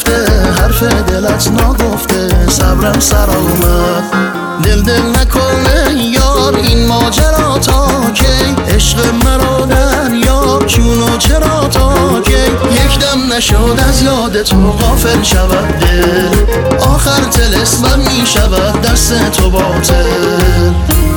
شفته، حرف دلت نگفته، صبرم سر آمد. دل نکنه یار این ماجرا تا کی؟ عشق مرا در یار چونو چرا تا کی؟ یک دم نشد از یاد تو غافل شود دل، آخر طلسمم می شود دست تو باطل.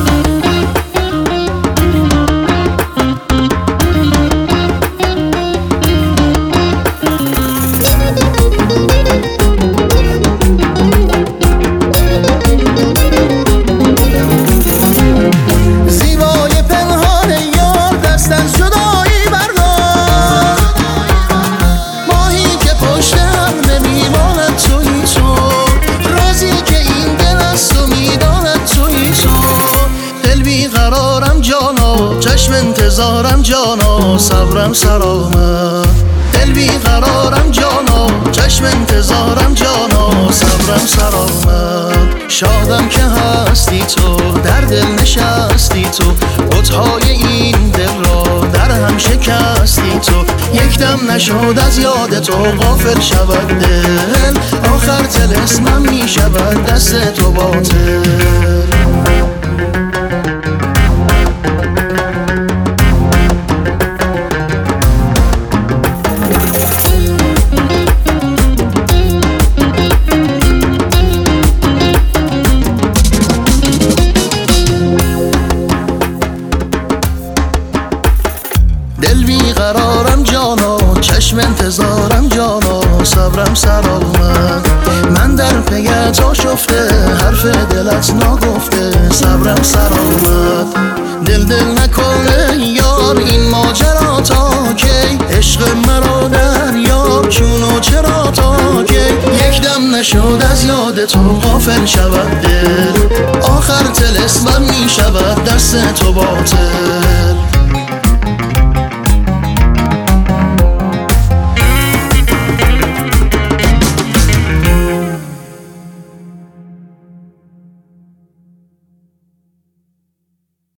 چشم انتظارم جانا، صبرم سر آمد. دل بیقرارم جانا، چشم انتظارم جانا، صبرم سر آمد. شادم که هستی تو، در دل نشستی تو، بت‌های این دل را در هم شکستی تو. یک دم نشد از یاد تو غافل شود دل، آخر طلسمم می شود دست تو باطل. دل بیقرارم جانا، چشم انتظارم جانا، صبرم سر آمد. من در پی تو شفته، حرف دلت نگفته، صبرم سر آمد. دل نکنه یار این ماجرا تا کی؟ عشق مرا در یار چونو چرا تا کی؟ یک دم نشد از یاد تو غافل شود دل، آخر طلسمم می شود دست تو باطل.